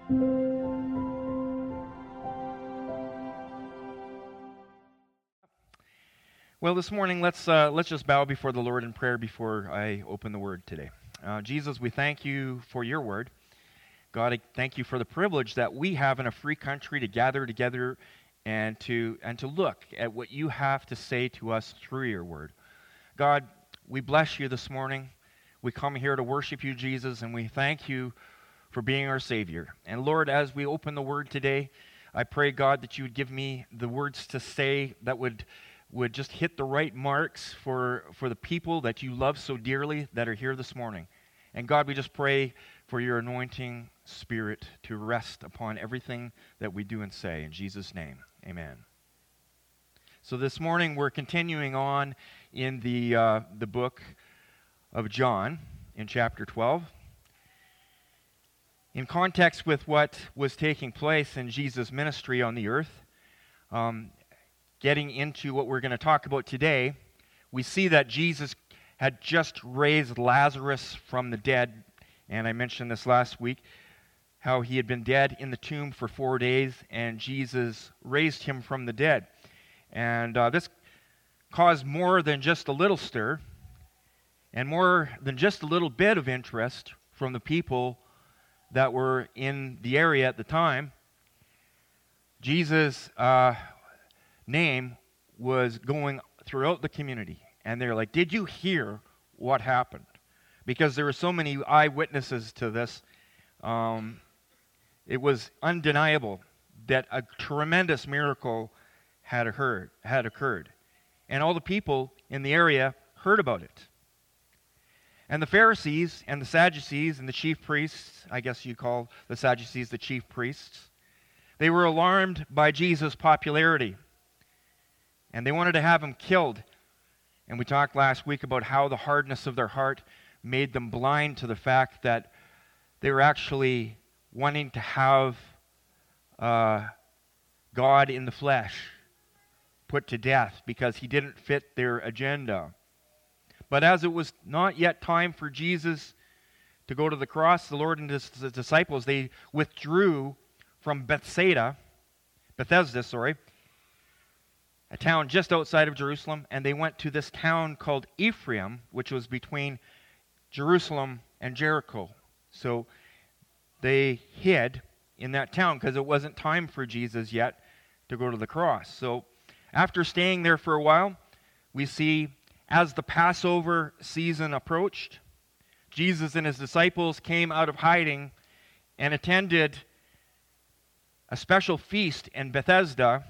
Well, this morning, let's just bow before the Lord in prayer before I open the Word today. Jesus, we thank you for your Word. God, I thank you for the privilege that we have in a free country to gather together and to look at what you have to say to us through your Word. God, we bless you this morning. We come here to worship you, Jesus, and we thank you for being our Savior. And Lord, as we open the Word today, I pray, God, that you would give me the words to say that would just hit the right marks for the people that you love so dearly that are here this morning. And God, we just pray for your anointing Spirit to rest upon everything that we do and say. In Jesus' name, amen. So this morning we're continuing on in the book of John in chapter 12. In context with what was taking place in Jesus' ministry on the earth, getting into what we're going to talk about today, we see that Jesus had just raised Lazarus from the dead. And I mentioned this last week, how he had been dead in the tomb for 4 days, and Jesus raised him from the dead. And this caused more than just a little stir, and more than just a little bit of interest from the people that were in the area at the time. Jesus' name was going throughout the community, and they're like, did you hear what happened? Because there were so many eyewitnesses to this. It was undeniable that a tremendous miracle had occurred. And all the people in the area heard about it. And the Pharisees and the Sadducees and the chief priests, I guess you call the Sadducees the chief priests, they were alarmed by Jesus' popularity. And they wanted to have him killed. And we talked last week about how the hardness of their heart made them blind to the fact that they were actually wanting to have God in the flesh put to death because he didn't fit their agenda. But as it was not yet time for Jesus to go to the cross, the Lord and his disciples, they withdrew from Bethesda, a town just outside of Jerusalem, and they went to this town called Ephraim, which was between Jerusalem and Jericho. So they hid in that town because it wasn't time for Jesus yet to go to the cross. So after staying there for a while, we see as the Passover season approached, Jesus and his disciples came out of hiding and attended a special feast in Bethesda.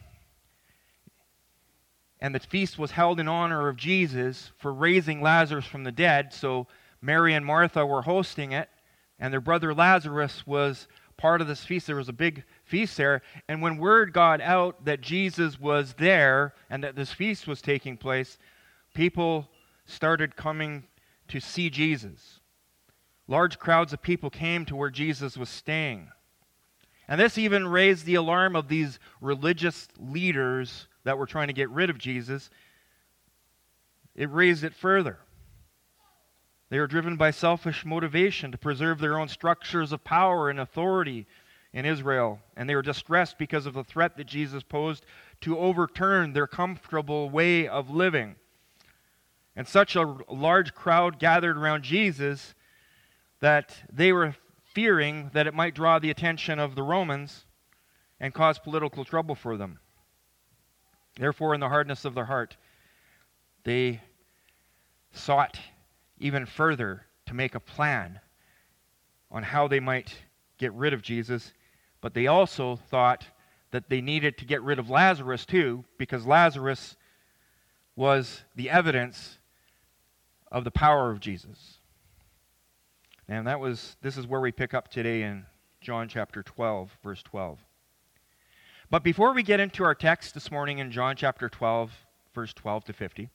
And the feast was held in honor of Jesus for raising Lazarus from the dead. So Mary and Martha were hosting it, and their brother Lazarus was part of this feast. There was a big feast there. And when word got out that Jesus was there and that this feast was taking place, people started coming to see Jesus. Large crowds of people came to where Jesus was staying. And this even raised the alarm of these religious leaders that were trying to get rid of Jesus. It raised it further. They were driven by selfish motivation to preserve their own structures of power and authority in Israel. And they were distressed because of the threat that Jesus posed to overturn their comfortable way of living. And such a large crowd gathered around Jesus that they were fearing that it might draw the attention of the Romans and cause political trouble for them. Therefore, in the hardness of their heart, they sought even further to make a plan on how they might get rid of Jesus, but they also thought that they needed to get rid of Lazarus too, because Lazarus was the evidence of the power of Jesus. And this is where we pick up today in John chapter 12, verse 12. But before we get into our text this morning in John chapter 12, verse 12 to 50,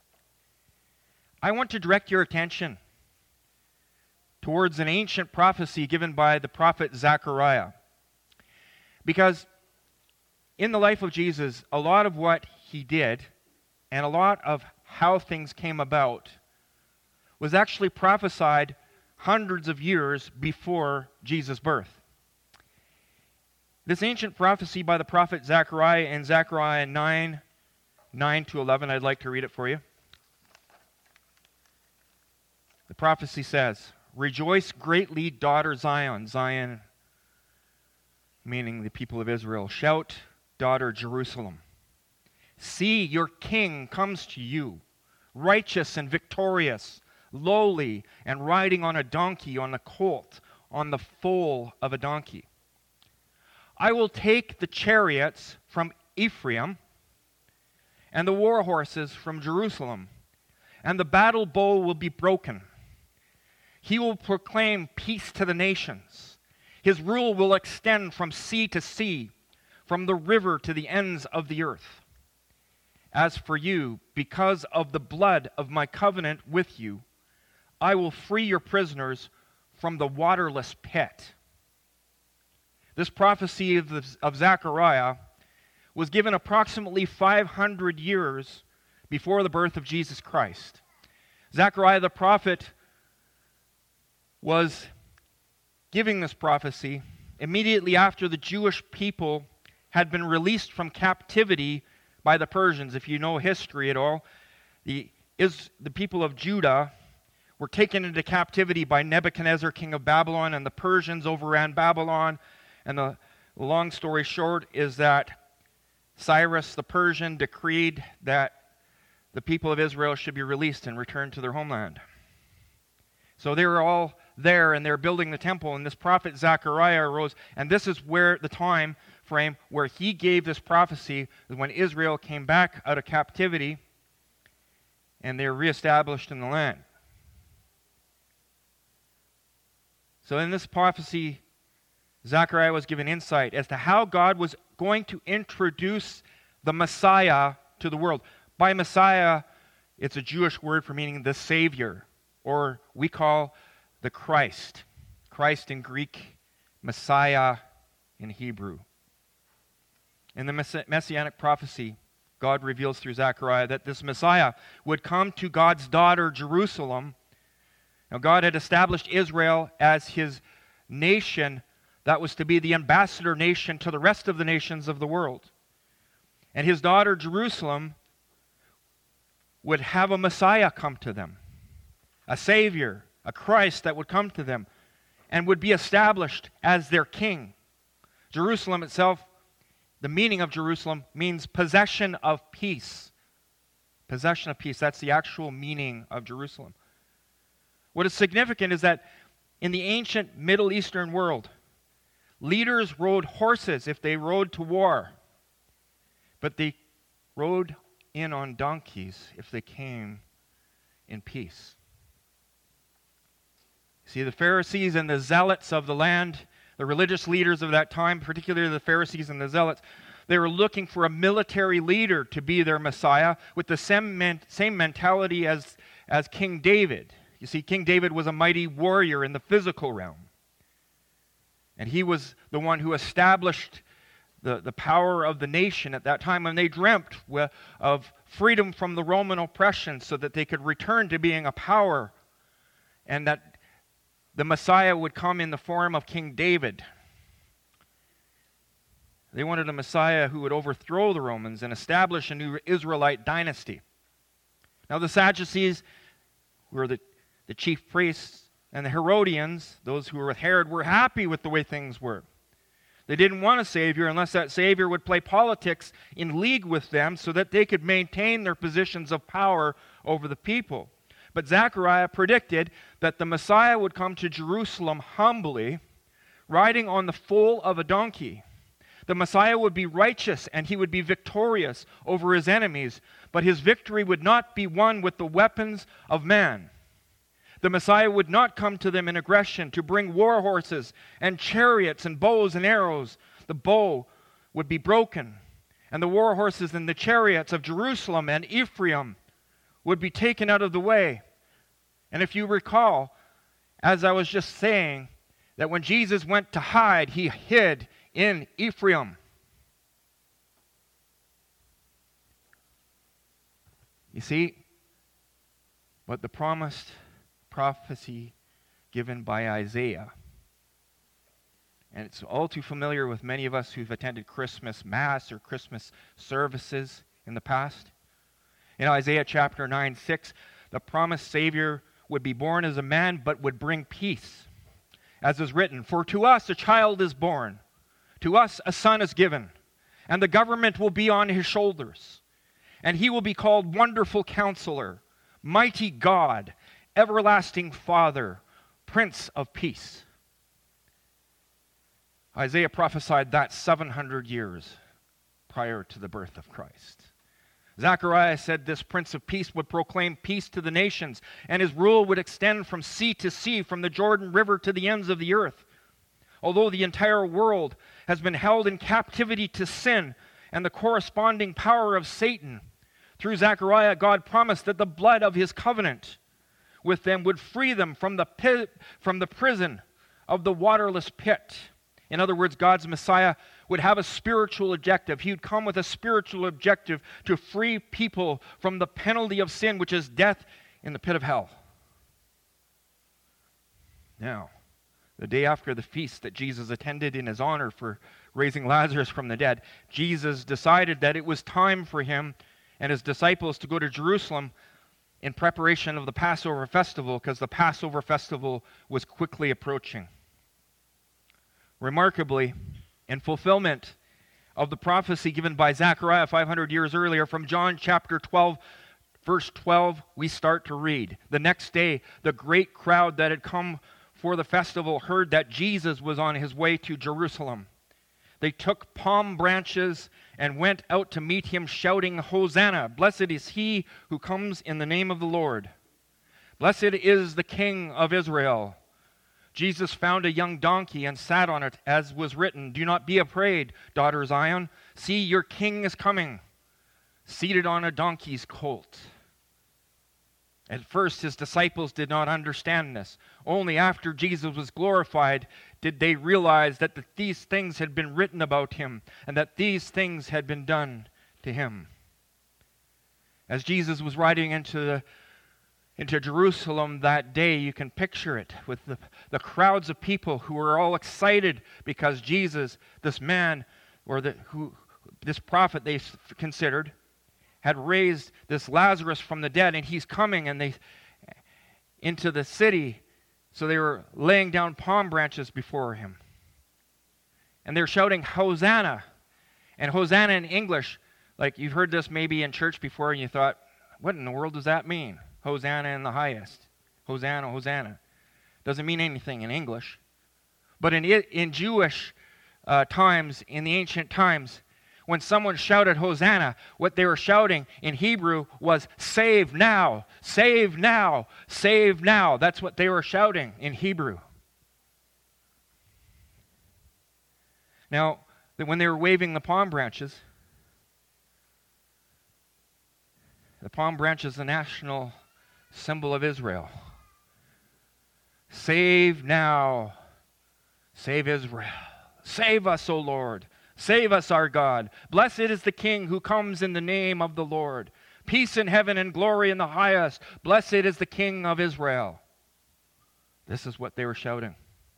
I want to direct your attention towards an ancient prophecy given by the prophet Zechariah. Because in the life of Jesus, a lot of what he did and a lot of how things came about was actually prophesied hundreds of years before Jesus' birth. This ancient prophecy by the prophet Zechariah in Zechariah 9:9-11, I'd like to read it for you. The prophecy says, "Rejoice greatly, daughter Zion." Zion meaning the people of Israel. "Shout, daughter Jerusalem. See, your king comes to you, righteous and victorious, lowly and riding on a donkey, on a colt, on the foal of a donkey. I will take the chariots from Ephraim and the war horses from Jerusalem, and the battle bow will be broken. He will proclaim peace to the nations. His rule will extend from sea to sea, from the river to the ends of the earth. As for you, because of the blood of my covenant with you, I will free your prisoners from the waterless pit." This prophecy of Zechariah was given approximately 500 years before the birth of Jesus Christ. Zechariah the prophet was giving this prophecy immediately after the Jewish people had been released from captivity by the Persians. If you know history at all, the people of Judah were taken into captivity by Nebuchadnezzar, king of Babylon, and the Persians overran Babylon. And the long story short is that Cyrus the Persian decreed that the people of Israel should be released and returned to their homeland. So they were all there, and they're building the temple, and this prophet Zechariah arose, and this is where the time frame where he gave this prophecy is when Israel came back out of captivity and they're reestablished in the land. So in this prophecy, Zechariah was given insight as to how God was going to introduce the Messiah to the world. By Messiah, it's a Jewish word for meaning the Savior, or we call the Christ. Christ in Greek, Messiah in Hebrew. In the Messianic prophecy, God reveals through Zechariah that this Messiah would come to God's daughter, Jerusalem. Now, God had established Israel as his nation that was to be the ambassador nation to the rest of the nations of the world. And his daughter, Jerusalem, would have a Messiah come to them, a Savior, a Christ that would come to them and would be established as their king. Jerusalem itself, the meaning of Jerusalem means possession of peace. Possession of peace, that's the actual meaning of Jerusalem. What is significant is that in the ancient Middle Eastern world, leaders rode horses if they rode to war, but they rode in on donkeys if they came in peace. See, the Pharisees and the zealots of the land, the religious leaders of that time, particularly the Pharisees and the zealots, they were looking for a military leader to be their Messiah with the same mentality as King David. You see, King David was a mighty warrior in the physical realm. And he was the one who established the power of the nation at that time, and they dreamt of freedom from the Roman oppression so that they could return to being a power, and that the Messiah would come in the form of King David. They wanted a Messiah who would overthrow the Romans and establish a new Israelite dynasty. Now the Sadducees were the chief priests, and the Herodians, those who were with Herod, were happy with the way things were. They didn't want a Savior unless that Savior would play politics in league with them so that they could maintain their positions of power over the people. But Zechariah predicted that the Messiah would come to Jerusalem humbly, riding on the foal of a donkey. The Messiah would be righteous and he would be victorious over his enemies, but his victory would not be won with the weapons of man. The Messiah would not come to them in aggression to bring war horses and chariots and bows and arrows. The bow would be broken, and the war horses and the chariots of Jerusalem and Ephraim would be taken out of the way. And if you recall, as I was just saying, that when Jesus went to hide, he hid in Ephraim. You see, but the promised prophecy given by Isaiah And it's all too familiar with many of us who've attended Christmas Mass or Christmas services in the past. In Isaiah chapter 9:6, the promised Savior would be born as a man, but would bring peace. As is written, "For to us a child is born, to us a son is given, and the government will be on his shoulders. And he will be called Wonderful Counselor, Mighty God, Everlasting Father, Prince of Peace." Isaiah prophesied that 700 years prior to the birth of Christ. Zechariah said this Prince of Peace would proclaim peace to the nations, and his rule would extend from sea to sea, from the Jordan River to the ends of the earth. Although the entire world has been held in captivity to sin and the corresponding power of Satan, through Zechariah, God promised that the blood of his covenant with them would free them from the prison of the waterless pit. In other words, God's Messiah would have a spiritual objective. He would come with a spiritual objective to free people from the penalty of sin, which is death in the pit of hell. Now, the day after the feast that Jesus attended in his honor for raising Lazarus from the dead, Jesus decided that it was time for him and his disciples to go to Jerusalem in preparation of the Passover festival, because the Passover festival was quickly approaching. Remarkably, in fulfillment of the prophecy given by Zechariah 500 years earlier, from John chapter 12, verse 12, we start to read. The next day, the great crowd that had come for the festival heard that Jesus was on his way to Jerusalem. They took palm branches and went out to meet him, shouting, "Hosanna! Blessed is he who comes in the name of the Lord. Blessed is the King of Israel." Jesus found a young donkey and sat on it, as was written, "Do not be afraid, daughter Zion. See, your king is coming, seated on a donkey's colt." At first, his disciples did not understand this. Only after Jesus was glorified did they realize that these things had been written about him and that these things had been done to him. As Jesus was riding into Jerusalem that day, you can picture it with the crowds of people who were all excited because Jesus, this man, or this prophet they considered, had raised this Lazarus from the dead, and he's coming into the city. So they were laying down palm branches before him. And they're shouting, "Hosanna." And Hosanna in English, like you've heard this maybe in church before, and you thought, what in the world does that mean? Hosanna in the highest. Hosanna, Hosanna. Doesn't mean anything in English. But in Jewish times, in the ancient times, when someone shouted Hosanna, what they were shouting in Hebrew was, "Save now, save now, save now." That's what they were shouting in Hebrew. Now, when they were waving the palm branches is the national symbol of Israel. Save now, save Israel. Save us, O Lord. Save us, our God. Blessed is the King who comes in the name of the Lord. Peace in heaven and glory in the highest. Blessed is the King of Israel. This is what they were shouting.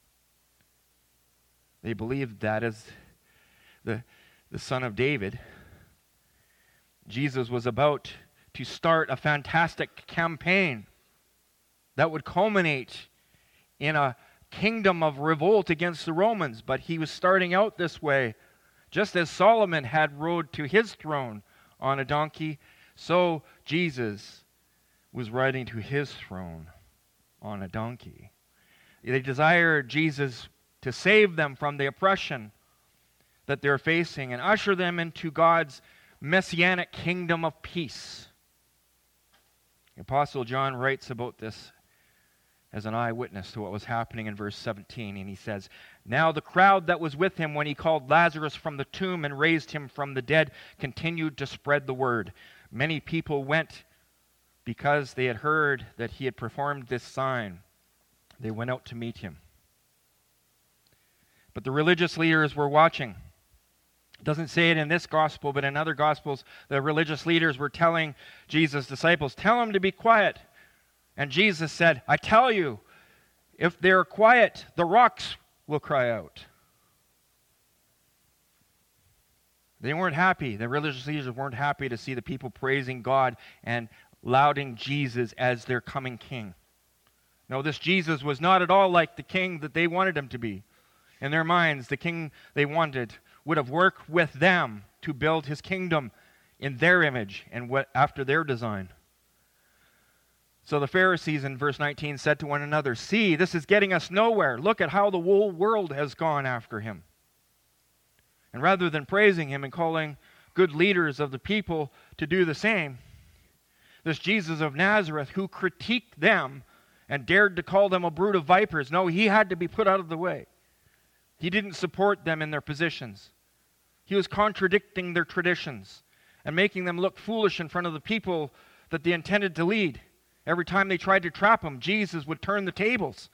They believed that as the Son of David, Jesus was about to start a fantastic campaign that would culminate in a kingdom of revolt against the Romans. But he was starting out this way. Just as Solomon had rode to his throne on a donkey, so Jesus was riding to his throne on a donkey. They desired Jesus to save them from the oppression that they're facing and usher them into God's messianic kingdom of peace. The Apostle John writes about this as an eyewitness to what was happening in verse 17, and he says, "Now the crowd that was with him when he called Lazarus from the tomb and raised him from the dead continued to spread the word. Many people went because they had heard that he had performed this sign. They went out to meet him." But the religious leaders were watching. It doesn't say it in this gospel, but in other gospels, the religious leaders were telling Jesus' disciples, "Tell them to be quiet." And Jesus said, "I tell you, if they're quiet, the rocks will cry out." They weren't happy. The religious leaders weren't happy to see the people praising God and lauding Jesus as their coming king. No, this Jesus was not at all like the king that they wanted him to be. In their minds, the king they wanted would have worked with them to build his kingdom in their image and after their design. So the Pharisees in verse 19 said to one another, "See, this is getting us nowhere. Look at how the whole world has gone after him." And rather than praising him and calling good leaders of the people to do the same, this Jesus of Nazareth, who critiqued them and dared to call them a brood of vipers, no, he had to be put out of the way. He didn't support them in their positions. He was contradicting their traditions and making them look foolish in front of the people that they intended to lead. Every time they tried to trap him, Jesus would turn the tables.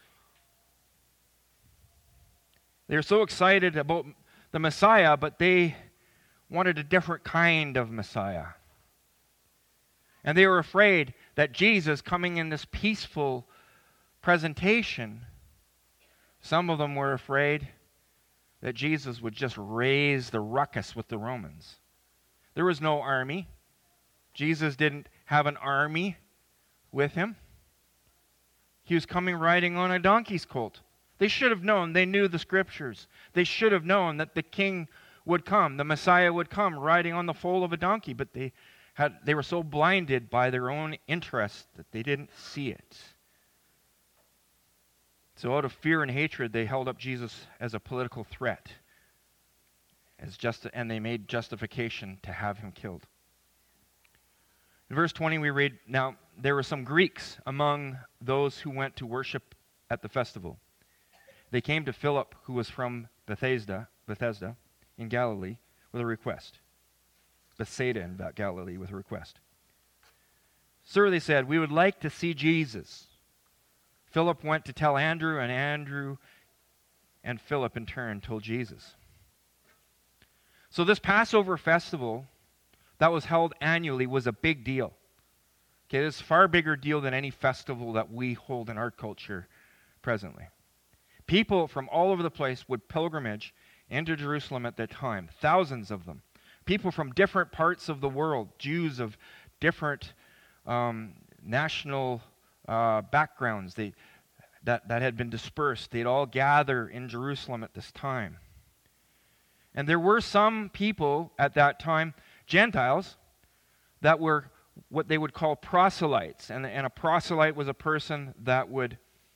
They were so excited about the Messiah, but they wanted a different kind of Messiah. And they were afraid that Jesus, coming in this peaceful presentation, some of them were afraid that Jesus would just raise the ruckus with the Romans. There was no army. Jesus didn't have an army with him. He was coming riding on a donkey's colt. They should have known. They knew the scriptures. They should have known that the king would come, the Messiah would come riding on the foal of a donkey, but they were so blinded by their own interest that they didn't see it. So out of fear and hatred, they held up Jesus as a political threat, and they made justification to have him killed. In verse 20 we read, "Now there were some Greeks among those who went to worship at the festival. They came to Philip, who was from Bethesda in Galilee, with a request." Bethsaida in Galilee with a request. "Sir," they said, "we would like to see Jesus." Philip went to tell Andrew, and Andrew and Philip in turn told Jesus. So this Passover festival that was held annually was a big deal. Okay, this is a far bigger deal than any festival that we hold in our culture presently. People from all over the place would pilgrimage into Jerusalem at that time, thousands of them. People from different parts of the world, Jews of different national backgrounds that had been dispersed. They'd all gather in Jerusalem at this time. And there were some people at that time, Gentiles, that were what they would call proselytes. And a proselyte was a person that would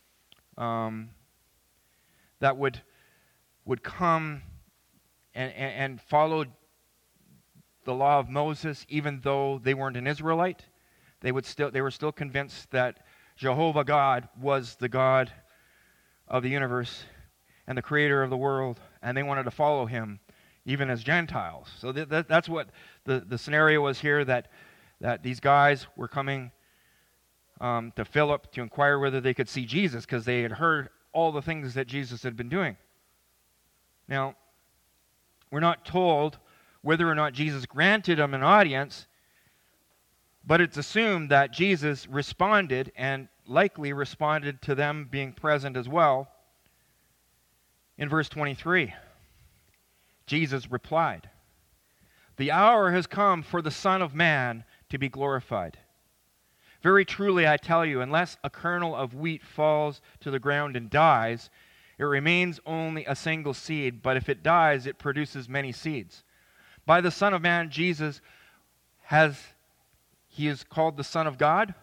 come and follow the law of Moses, even though they weren't an Israelite. They were still convinced that Jehovah God was the God of the universe and the creator of the world, and they wanted to follow him even as Gentiles. So that's what the scenario was here, that these guys were coming to Philip to inquire whether they could see Jesus, because they had heard all the things that Jesus had been doing. Now, we're not told whether or not Jesus granted them an audience, but it's assumed that Jesus responded, and likely responded to them being present as well. In verse 23, Jesus replied, "The hour has come for the Son of Man to be glorified. Very truly I tell you, unless a kernel of wheat falls to the ground and dies, it remains only a single seed, but if it dies, it produces many seeds. By the Son of Man, Jesus He is called the Son of God.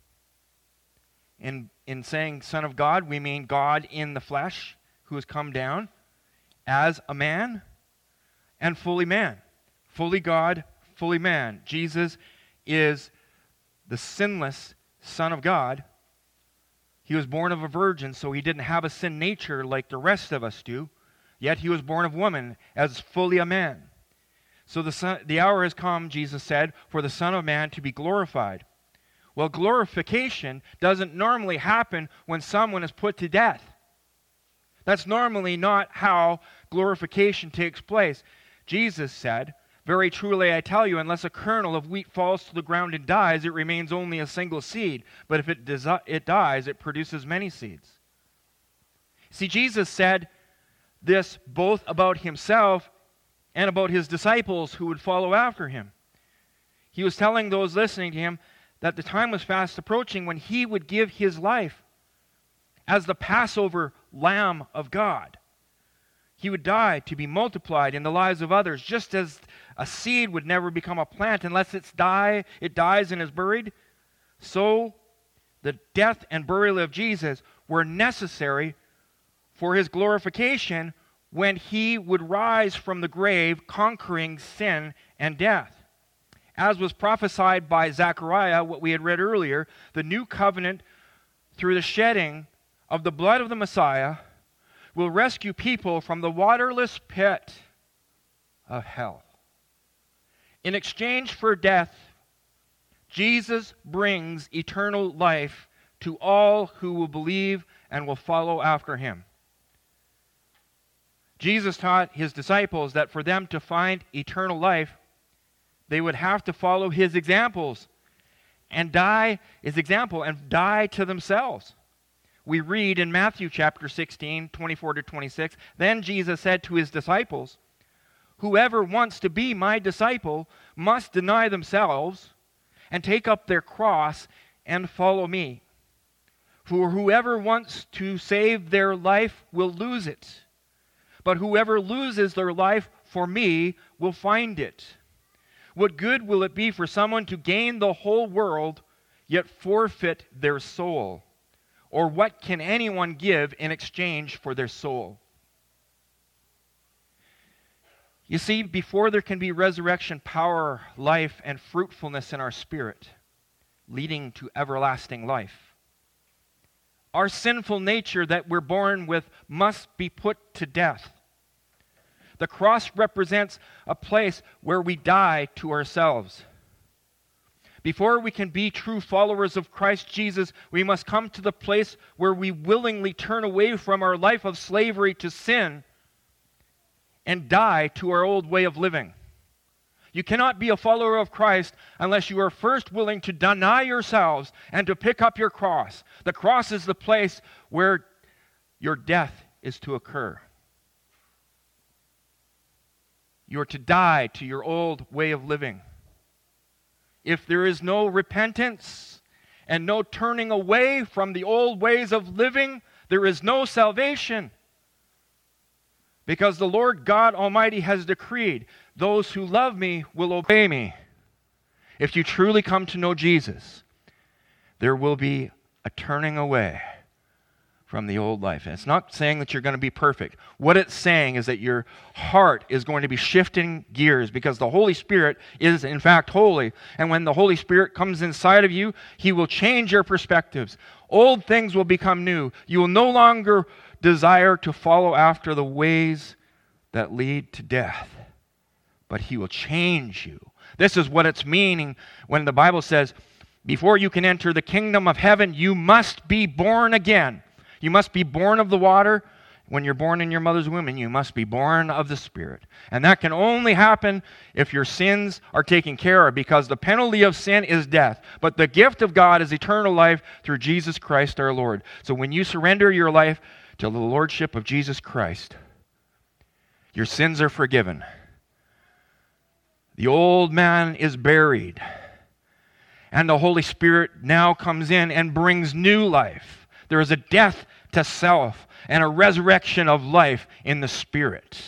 In saying Son of God, we mean God in the flesh, who has come down as a man and fully man. Fully God, fully man. Jesus is the sinless Son of God. He was born of a virgin, so he didn't have a sin nature like the rest of us do. Yet he was born of woman as fully a man. So the hour has come, Jesus said, for the Son of Man to be glorified. Well, glorification doesn't normally happen when someone is put to death. That's normally not how glorification takes place. Jesus said, "Very truly I tell you, unless a kernel of wheat falls to the ground and dies, it remains only a single seed. But if it dies, it produces many seeds." See, Jesus said this both about himself and about his disciples who would follow after him. He was telling those listening to him that the time was fast approaching when he would give his life as the Passover Lamb of God. He would die to be multiplied in the lives of others, just as a seed would never become a plant unless it dies and is buried. So the death and burial of Jesus were necessary for his glorification when he would rise from the grave, conquering sin and death. As was prophesied by Zechariah, what we had read earlier, the new covenant, through the shedding of the blood of the Messiah, will rescue people from the waterless pit of hell. In exchange for death, Jesus brings eternal life to all who will believe and will follow after him. Jesus taught his disciples that for them to find eternal life, they would have to follow his examples and die to themselves. We read in Matthew chapter 16, 24 to 26, then Jesus said to his disciples, whoever wants to be my disciple must deny themselves and take up their cross and follow me. For whoever wants to save their life will lose it. But whoever loses their life for me will find it. What good will it be for someone to gain the whole world, yet forfeit their soul? Or what can anyone give in exchange for their soul? You see, before there can be resurrection power, life, and fruitfulness in our spirit, leading to everlasting life, our sinful nature that we're born with must be put to death. The cross represents a place where we die to ourselves. Before we can be true followers of Christ Jesus, we must come to the place where we willingly turn away from our life of slavery to sin and die to our old way of living. You cannot be a follower of Christ unless you are first willing to deny yourselves and to pick up your cross. The cross is the place where your death is to occur. You are to die to your old way of living. If there is no repentance and no turning away from the old ways of living, there is no salvation. Because the Lord God Almighty has decreed, those who love me will obey me. If you truly come to know Jesus, there will be a turning away from the old life. And it's not saying that you're going to be perfect. What it's saying is that your heart is going to be shifting gears because the Holy Spirit is in fact holy. And when the Holy Spirit comes inside of you, He will change your perspectives. Old things will become new. You will no longer desire to follow after the ways that lead to death, but He will change you. This is what it's meaning when the Bible says, before you can enter the kingdom of heaven, you must be born again. You must be born of the water. When you're born in your mother's womb, and you must be born of the Spirit. And that can only happen if your sins are taken care of, because the penalty of sin is death. But the gift of God is eternal life through Jesus Christ our Lord. So when you surrender your life to the Lordship of Jesus Christ, your sins are forgiven. The old man is buried. And the Holy Spirit now comes in and brings new life. There is a death to self and a resurrection of life in the Spirit.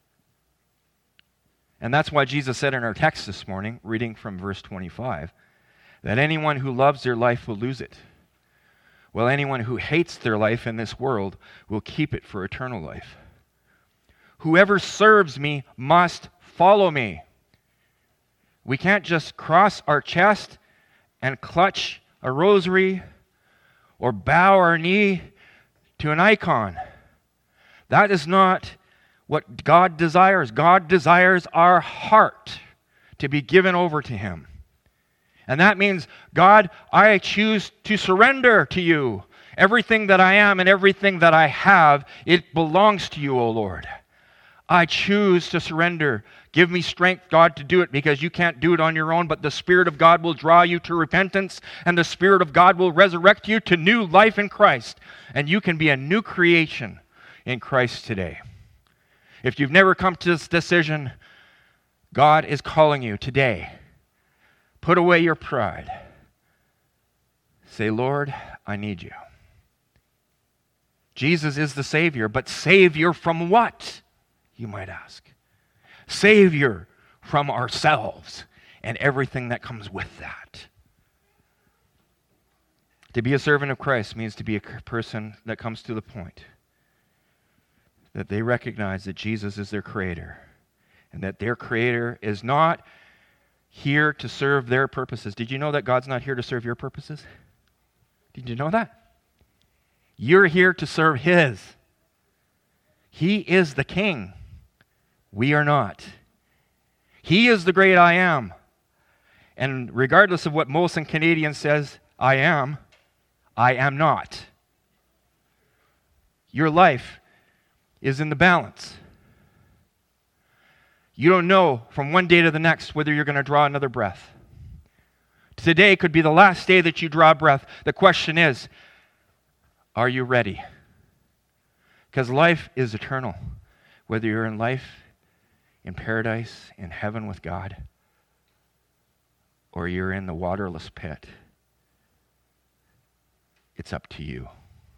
And that's why Jesus said in our text this morning, reading from verse 25, that anyone who loves their life will lose it, while anyone who hates their life in this world will keep it for eternal life. Whoever serves me must follow me. We can't just cross our chest and clutch a rosary or bow our knee to an icon. That is not what God desires. God desires our heart to be given over to Him. And that means, God, I choose to surrender to you. Everything that I am and everything that I have, it belongs to you, O Lord. I choose to surrender. Give me strength, God, to do it, because you can't do it on your own, but the Spirit of God will draw you to repentance, and the Spirit of God will resurrect you to new life in Christ, and you can be a new creation in Christ today. If you've never come to this decision, God is calling you today. Put away your pride. Say, Lord, I need you. Jesus is the Savior, but Savior from what, you might ask? Savior from ourselves and everything that comes with that. To be a servant of Christ means to be a person that comes to the point that they recognize that Jesus is their Creator and that their Creator is not here to serve their purposes. Did you know that God's not here to serve your purposes? Did you know that? You're here to serve His. He is the King. We are not. He is the great I am. And regardless of what Molson Canadian says, I am not. Your life is in the balance. You don't know from one day to the next whether you're going to draw another breath. Today could be the last day that you draw breath. The question is, are you ready? Because life is eternal. Whether you're in life, in paradise, in heaven with God, or you're in the waterless pit, it's up to you.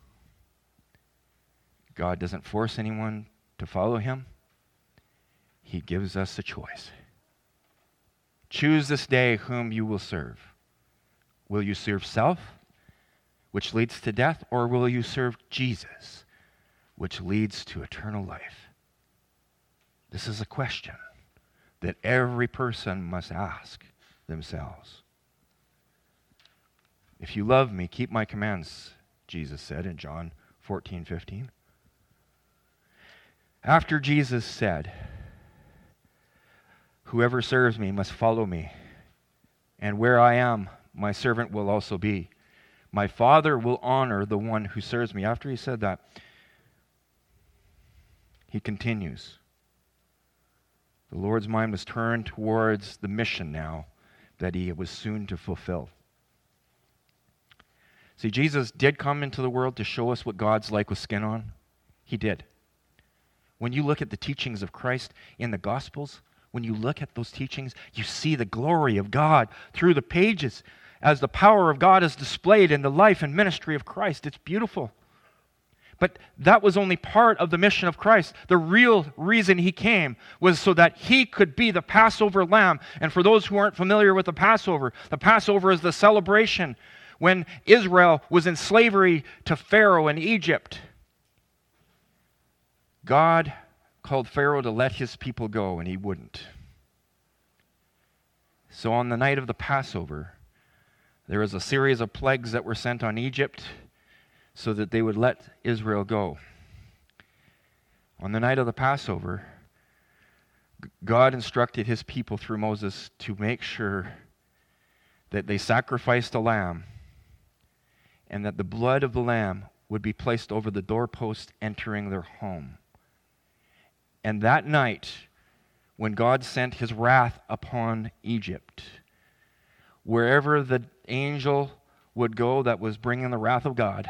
God doesn't force anyone to follow Him. He gives us a choice. Choose this day whom you will serve. Will you serve self, which leads to death, or will you serve Jesus, which leads to eternal life? This is a question that every person must ask themselves. If you love me, keep my commands, Jesus said in John 14:15. After Jesus said, whoever serves me must follow me, and where I am, my servant will also be. My Father will honor the one who serves me. After he said that, he continues. The Lord's mind was turned towards the mission now that he was soon to fulfill. See, Jesus did come into the world to show us what God's like with skin on. He did. When you look at the teachings of Christ in the Gospels, when you look at those teachings, you see the glory of God through the pages as the power of God is displayed in the life and ministry of Christ. It's beautiful. But that was only part of the mission of Christ. The real reason he came was so that he could be the Passover lamb. And for those who aren't familiar with the Passover is the celebration when Israel was in slavery to Pharaoh in Egypt. God called Pharaoh to let his people go, and he wouldn't. So on the night of the Passover, there was a series of plagues that were sent on Egypt so that they would let Israel go. On the night of the Passover, God instructed his people through Moses to make sure that they sacrificed a lamb and that the blood of the lamb would be placed over the doorpost entering their home. And that night, when God sent his wrath upon Egypt, wherever the angel would go that was bringing the wrath of God,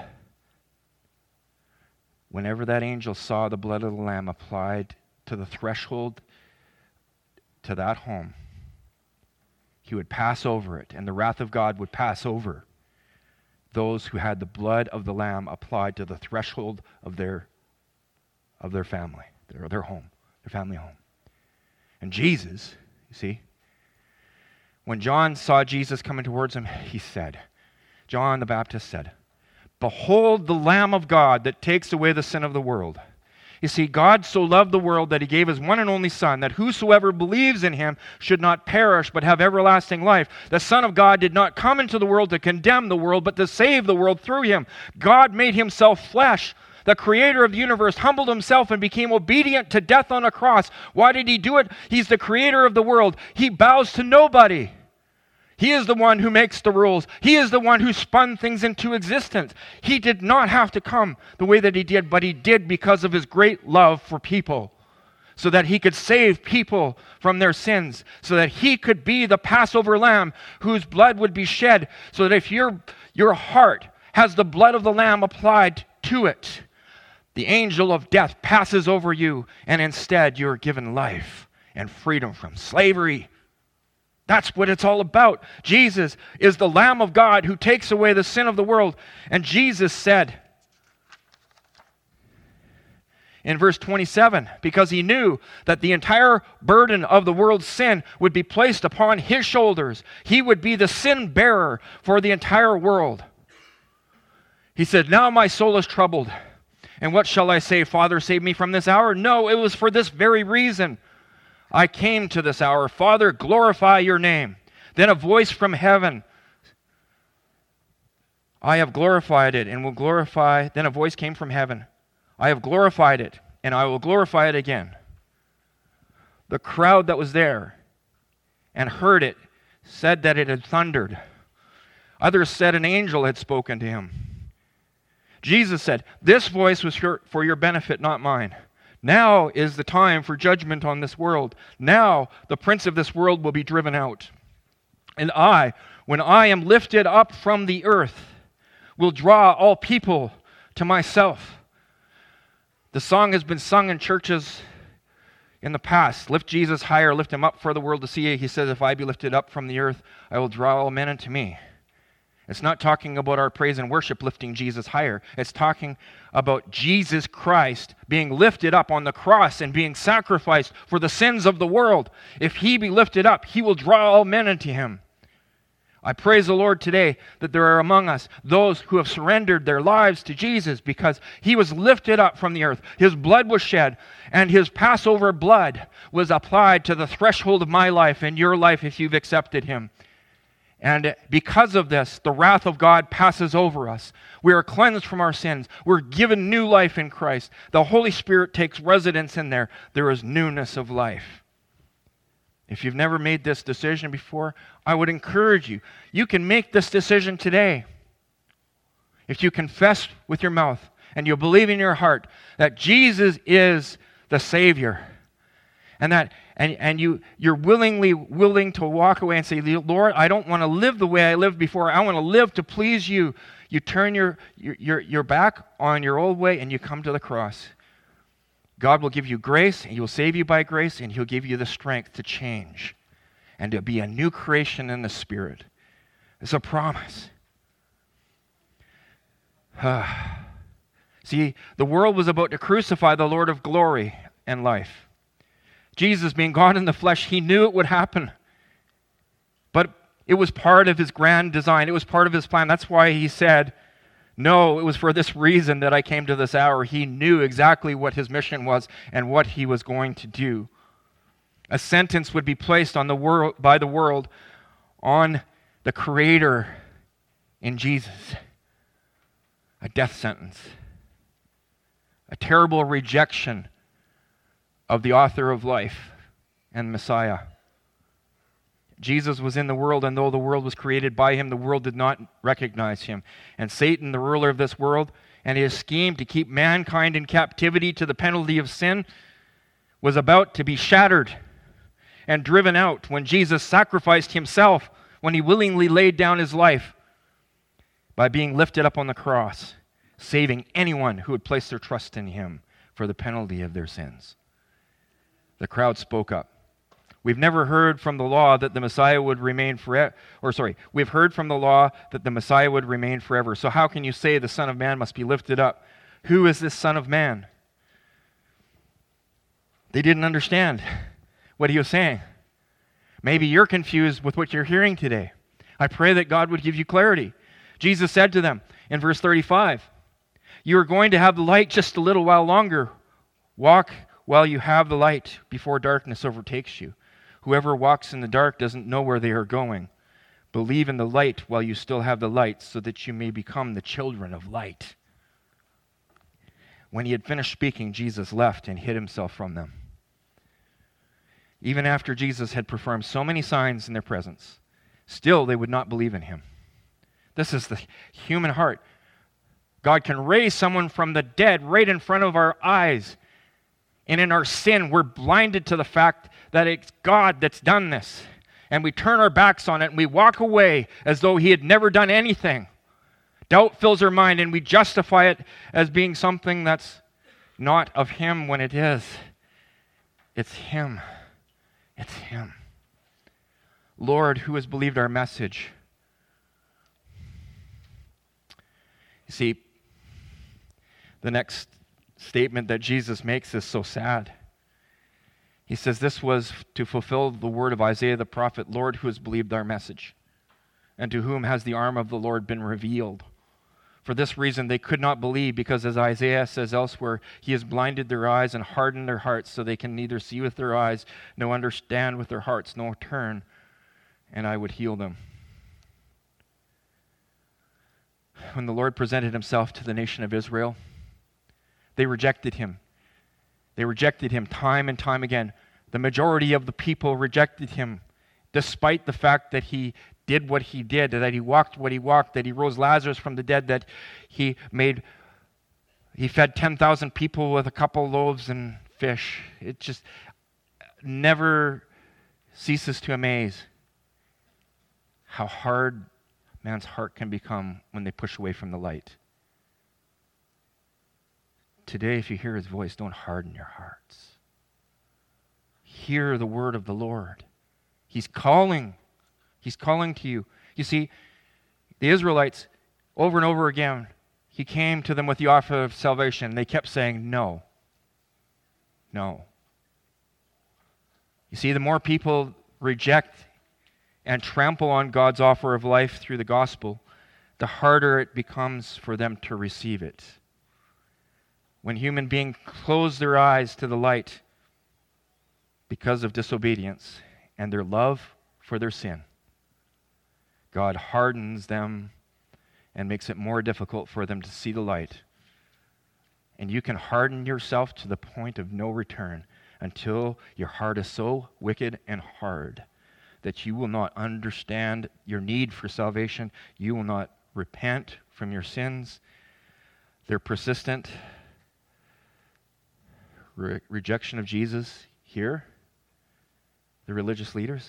whenever that angel saw the blood of the lamb applied to the threshold to that home, he would pass over it, and the wrath of God would pass over those who had the blood of the lamb applied to the threshold of their family, their home, their family home. And Jesus, you see, when John saw Jesus coming towards him, he said, John the Baptist said, "Behold the Lamb of God that takes away the sin of the world." You see, God so loved the world that he gave his one and only Son, that whosoever believes in him should not perish but have everlasting life. The Son of God did not come into the world to condemn the world, but to save the world through him. God made himself flesh. The creator of the universe humbled himself and became obedient to death on a cross. Why did he do it? He's the creator of the world. He bows to nobody. He is the one who makes the rules. He is the one who spun things into existence. He did not have to come the way that he did, but he did because of his great love for people, so that he could save people from their sins, so that he could be the Passover lamb whose blood would be shed, so that if your heart has the blood of the lamb applied to it, the angel of death passes over you, and instead you're given life and freedom from slavery. That's what it's all about. Jesus is the Lamb of God who takes away the sin of the world. And Jesus said in verse 27, because he knew that the entire burden of the world's sin would be placed upon his shoulders. He would be the sin bearer for the entire world. He said, now my soul is troubled. And what shall I say? Father, save me from this hour? No, it was for this very reason I came to this hour. Father, glorify your name. Then a voice from heaven, I have glorified it and will glorify. Then a voice came from heaven. I have glorified it and I will glorify it again. The crowd that was there and heard it said that it had thundered. Others said an angel had spoken to him. Jesus said, this voice was for your benefit, not mine. Now is the time for judgment on this world. Now the prince of this world will be driven out. And I, when I am lifted up from the earth, will draw all people to myself. The song has been sung in churches in the past. Lift Jesus higher, lift him up for the world to see. He says, if I be lifted up from the earth, I will draw all men unto me. It's not talking about our praise and worship lifting Jesus higher. It's talking about Jesus Christ being lifted up on the cross and being sacrificed for the sins of the world. If he be lifted up, he will draw all men unto him. I praise the Lord today that there are among us those who have surrendered their lives to Jesus because he was lifted up from the earth. His blood was shed, and his Passover blood was applied to the threshold of my life and your life if you've accepted him. And because of this, the wrath of God passes over us. We are cleansed from our sins. We're given new life in Christ. The Holy Spirit takes residence in there. There is newness of life. If you've never made this decision before, I would encourage you. You can make this decision today. If you confess with your mouth and you believe in your heart that Jesus is the Savior, and you're willing to walk away and say, Lord, I don't want to live the way I lived before. I want to live to please you. You turn your back on your old way and you come to the cross. God will give you grace, and he will save you by grace, and he'll give you the strength to change and to be a new creation in the Spirit. It's a promise. See, the world was about to crucify the Lord of glory and life. Jesus, being God in the flesh, he knew it would happen. But it was part of his grand design. It was part of his plan. That's why he said, no, it was for this reason that I came to this hour. He knew exactly what his mission was and what he was going to do. A sentence would be placed on the world by the world on the Creator in Jesus. A death sentence. A terrible rejection of the author of life and Messiah. Jesus was in the world, and though the world was created by him, the world did not recognize him. And Satan, the ruler of this world, and his scheme to keep mankind in captivity to the penalty of sin was about to be shattered and driven out when Jesus sacrificed himself, when he willingly laid down his life by being lifted up on the cross, saving anyone who would place their trust in him for the penalty of their sins. The crowd spoke up. We've never heard from the law that the Messiah would remain forever. We've heard from the law that the Messiah would remain forever. So how can you say the Son of Man must be lifted up? Who is this Son of Man? They didn't understand what he was saying. Maybe you're confused with what you're hearing today. I pray that God would give you clarity. Jesus said to them in verse 35, you are going to have the light just a little while longer. Walk while you have the light before darkness overtakes you. Whoever walks in the dark doesn't know where they are going. Believe in the light while you still have the light, so that you may become the children of light. When he had finished speaking, Jesus left and hid himself from them. Even after Jesus had performed so many signs in their presence, still they would not believe in him. This is the human heart. God can raise someone from the dead right in front of our eyes. And in our sin, we're blinded to the fact that it's God that's done this. And we turn our backs on it and we walk away as though he had never done anything. Doubt fills our mind and we justify it as being something that's not of him when it is. It's him. It's him. Lord, who has believed our message? You see, the next statement that Jesus makes is so sad. He says this was to fulfill the word of Isaiah the prophet, Lord, who has believed our message, and to whom has the arm of the Lord been revealed. For this reason they could not believe, because as Isaiah says elsewhere, he has blinded their eyes and hardened their hearts, so they can neither see with their eyes, nor understand with their hearts, nor turn, and I would heal them. When the Lord presented himself to the nation of Israel, they rejected him. They rejected him time and time again. The majority of the people rejected him, despite the fact that he did what he did, that he walked what he walked, that he rose Lazarus from the dead, that he fed 10,000 people with a couple loaves and fish. It just never ceases to amaze how hard man's heart can become when they push away from the light. Today, if you hear his voice, don't harden your hearts. Hear the word of the Lord. He's calling. He's calling to you. You see, the Israelites, over and over again, he came to them with the offer of salvation. They kept saying, no. No. You see, the more people reject and trample on God's offer of life through the gospel, the harder it becomes for them to receive it. When human beings close their eyes to the light because of disobedience and their love for their sin, God hardens them and makes it more difficult for them to see the light. And you can harden yourself to the point of no return until your heart is so wicked and hard that you will not understand your need for salvation. You will not repent from your sins. Their persistent rejection of Jesus here, the religious leaders,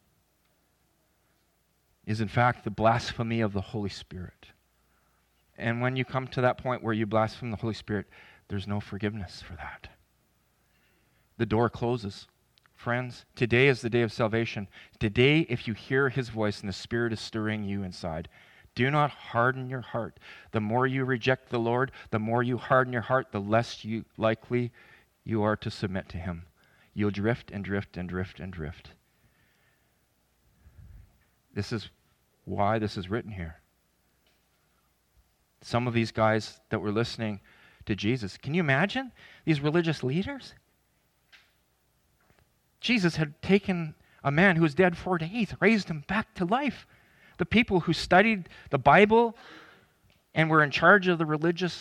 is in fact the blasphemy of the Holy Spirit. And when you come to that point where you blaspheme the Holy Spirit, there's no forgiveness for that. The door closes. Friends, today is the day of salvation. Today, if you hear his voice and the Spirit is stirring you inside, do not harden your heart. The more you reject the Lord, the more you harden your heart, the less likely you are to submit to him. You'll drift and drift and drift and drift. This is why this is written here. Some of these guys that were listening to Jesus, can you imagine these religious leaders? Jesus had taken a man who was dead 4 days, raised him back to life. The people who studied the Bible and were in charge of the religious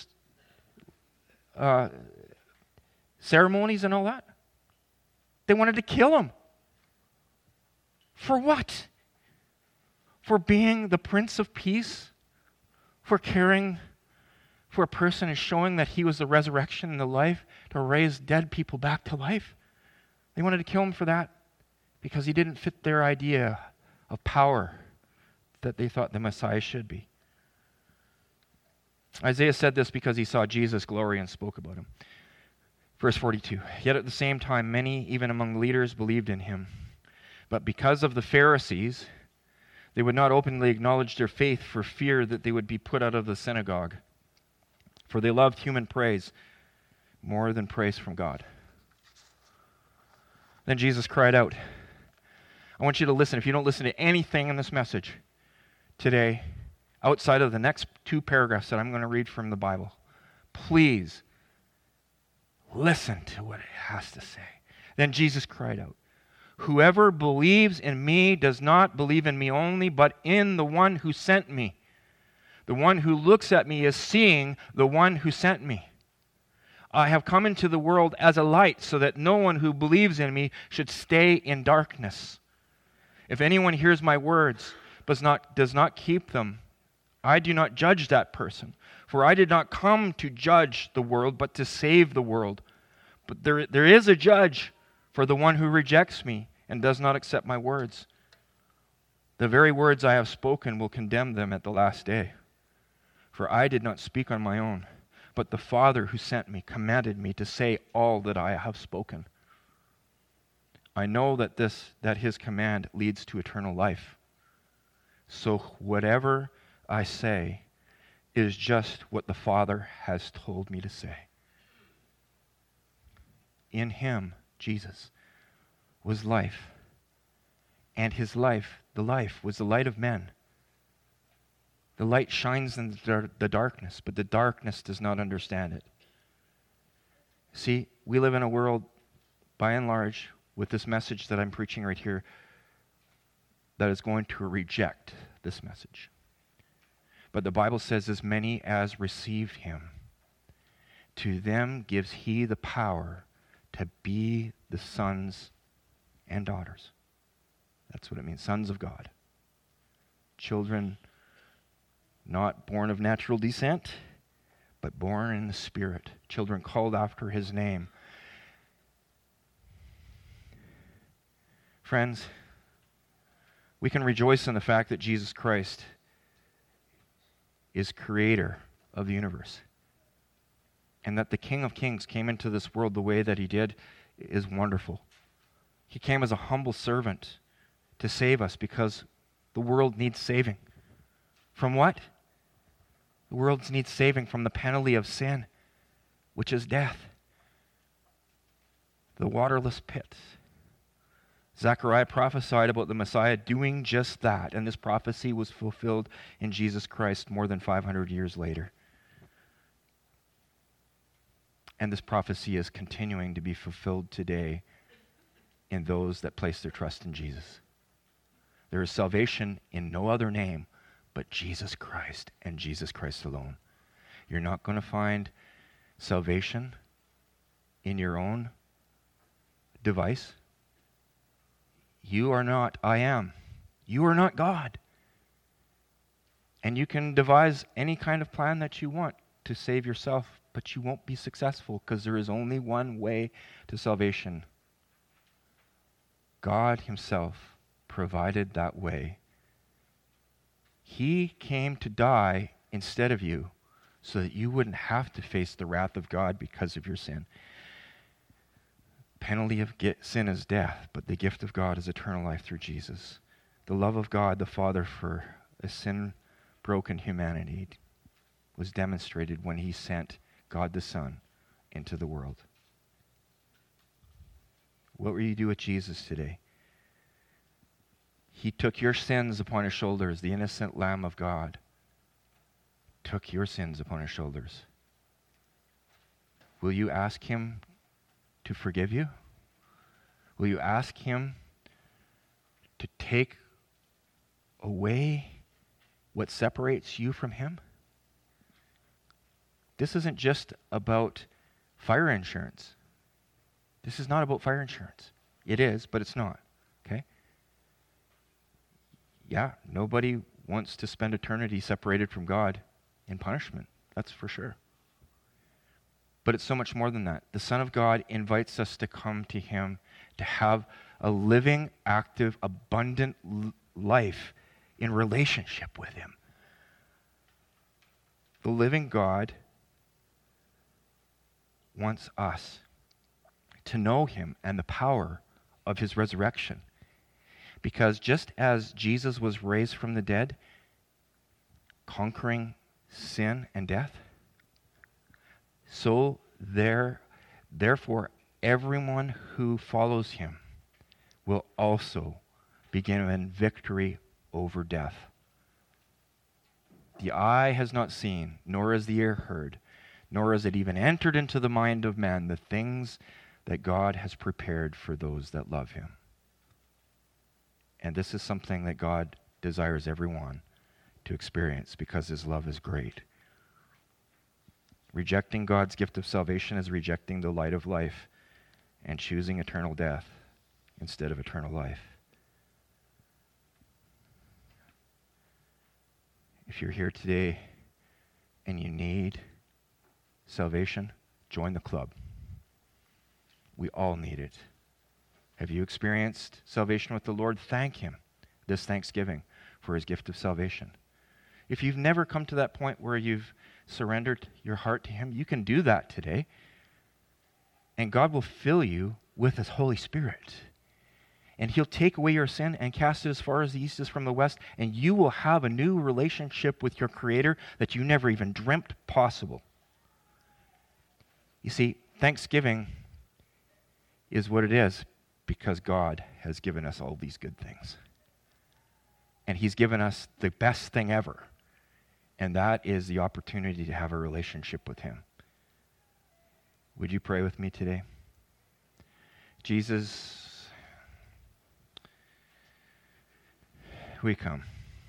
ceremonies and all that, they wanted to kill him. For what? For being the Prince of Peace? For caring for a person and showing that he was the resurrection and the life to raise dead people back to life? They wanted to kill him for that because he didn't fit their idea of power that they thought the Messiah should be. Isaiah said this because he saw Jesus' glory and spoke about him. Verse 42, yet at the same time many, even among the leaders, believed in him. But because of the Pharisees, they would not openly acknowledge their faith for fear that they would be put out of the synagogue. For they loved human praise more than praise from God. Then Jesus cried out. I want you to listen. If you don't listen to anything in this message today, outside of the next 2 paragraphs that I'm going to read from the Bible, please listen to what it has to say. Then Jesus cried out, whoever believes in me does not believe in me only, but in the one who sent me. The one who looks at me is seeing the one who sent me. I have come into the world as a light, so that no one who believes in me should stay in darkness. If anyone hears my words but does not keep them, I do not judge that person. For I did not come to judge the world, but to save the world. But there is a judge for the one who rejects me and does not accept my words. The very words I have spoken will condemn them at the last day. For I did not speak on my own, but the Father who sent me commanded me to say all that I have spoken. I know that his command leads to eternal life. So whatever I say is just what the Father has told me to say. In him, Jesus, was life. And his life, the life, was the light of men. The light shines in the darkness, but the darkness does not understand it. See, we live in a world, by and large, with this message that I'm preaching right here, that is going to reject this message. But the Bible says, as many as received him, to them gives he the power to be the sons and daughters. That's what it means, sons of God. Children not born of natural descent, but born in the Spirit. Children called after his name. Friends, we can rejoice in the fact that Jesus Christ is creator of the universe. And that the King of Kings came into this world the way that he did is wonderful. He came as a humble servant to save us because the world needs saving. From what? The world needs saving from the penalty of sin, which is death. The waterless pit. Zechariah prophesied about the Messiah doing just that, and this prophecy was fulfilled in Jesus Christ more than 500 years later. And this prophecy is continuing to be fulfilled today in those that place their trust in Jesus. There is salvation in no other name but Jesus Christ and Jesus Christ alone. You're not going to find salvation in your own device. You are not I am. You are not God. And you can devise any kind of plan that you want to save yourself, but you won't be successful because there is only one way to salvation. God himself provided that way. He came to die instead of you so that you wouldn't have to face the wrath of God because of your sin. Penalty of sin is death, but the gift of God is eternal life through Jesus. The love of God the Father for a sin-broken humanity was demonstrated when he sent God the Son into the world. What will you do with Jesus today? He took your sins upon his shoulders. The innocent Lamb of God took your sins upon his shoulders. Will you ask him to forgive you? Will you ask him to take away what separates you from him? This isn't just about fire insurance. This is not about fire insurance. It is, but it's not. Okay? Yeah, nobody wants to spend eternity separated from God in punishment. That's for sure. But it's so much more than that. The Son of God invites us to come to him, to have a living, active, abundant life in relationship with him. The living God wants us to know him and the power of his resurrection. Because just as Jesus was raised from the dead, conquering sin and death, so therefore everyone who follows him will also be given victory over death. The eye has not seen, nor has the ear heard, nor has it even entered into the mind of man the things that God has prepared for those that love him. And this is something that God desires everyone to experience because his love is great. Rejecting God's gift of salvation is rejecting the light of life and choosing eternal death instead of eternal life. If you're here today and you need salvation, join the club. We all need it. Have you experienced salvation with the Lord? Thank him this Thanksgiving for his gift of salvation. If you've never come to that point where you've surrendered your heart to him, you can do that today. And God will fill you with his Holy Spirit. and he'll take away your sin and cast it as far as the east is from the west, and you will have a new relationship with your Creator that you never even dreamt possible. You see, Thanksgiving is what it is because God has given us all these good things. And he's given us the best thing ever, and that is the opportunity to have a relationship with him. Would you pray with me today? Jesus, we come.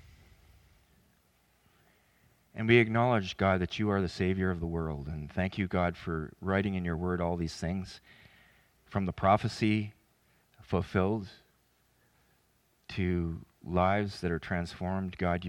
And we acknowledge, God, that you are the Savior of the world. And thank you, God, for writing in your word all these things, from the prophecy fulfilled to lives that are transformed. God,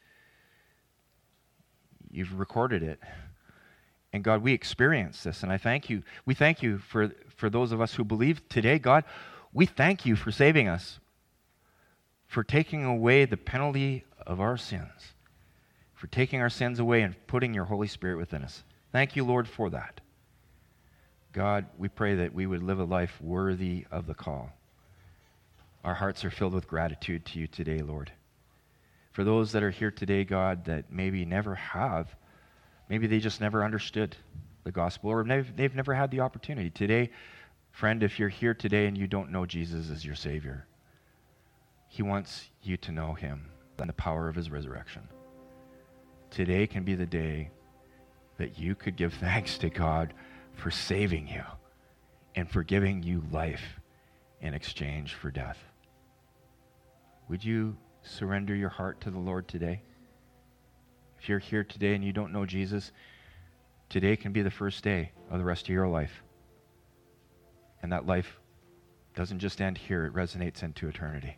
you've recorded it. And God, we experience this, and I thank you. We thank you for those of us who believe today, God. We thank you for saving us, for taking away the penalty of our sins, for taking our sins away and putting your Holy Spirit within us. Thank you, Lord, for that. God, we pray that we would live a life worthy of the call. Our hearts are filled with gratitude to you today, Lord. For those that are here today, God, that maybe never have, maybe they just never understood the gospel, or they've never had the opportunity. Today, friend, if you're here today and you don't know Jesus as your Savior, he wants you to know him and the power of his resurrection. Today can be the day that you could give thanks to God for saving you and for giving you life in exchange for death. Would you surrender your heart to the Lord today? If you're here today and you don't know Jesus, today can be the first day of the rest of your life. And that life doesn't just end here, it resonates into eternity.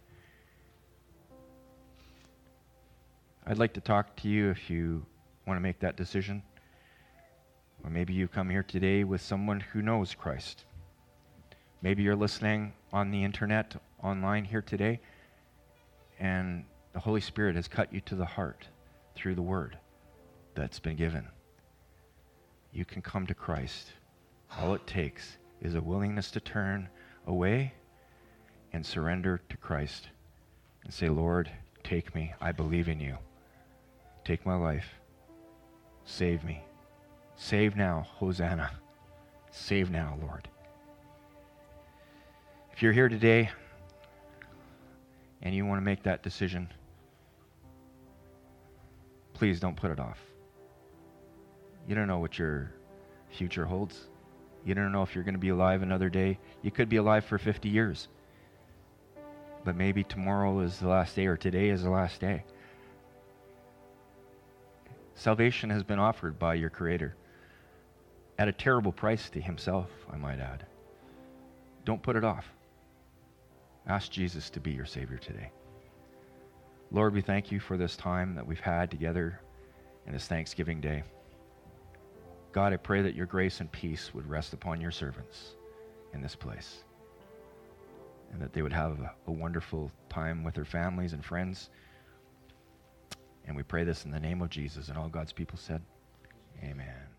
I'd like to talk to you if you want to make that decision. Or maybe you come here today with someone who knows Christ. Maybe you're listening on the internet, online here today, and the Holy Spirit has cut you to the heart through the word that's been given. You can come to Christ. All it takes is a willingness to turn away and surrender to Christ and say, Lord, take me. I believe in you. Take my life. Save me. Save now, Hosanna. Save now, Lord. If you're here today and you want to make that decision, please don't put it off. You don't know what your future holds. You don't know if you're going to be alive another day. You could be alive for 50 years. But maybe tomorrow is the last day, or today is the last day. Salvation has been offered by your Creator at a terrible price to himself, I might add. Don't put it off. Ask Jesus to be your Savior today. Lord, we thank you for this time that we've had together in this Thanksgiving Day. God, I pray that your grace and peace would rest upon your servants in this place, and that they would have a wonderful time with their families and friends. And we pray this in the name of Jesus, and all God's people said, amen.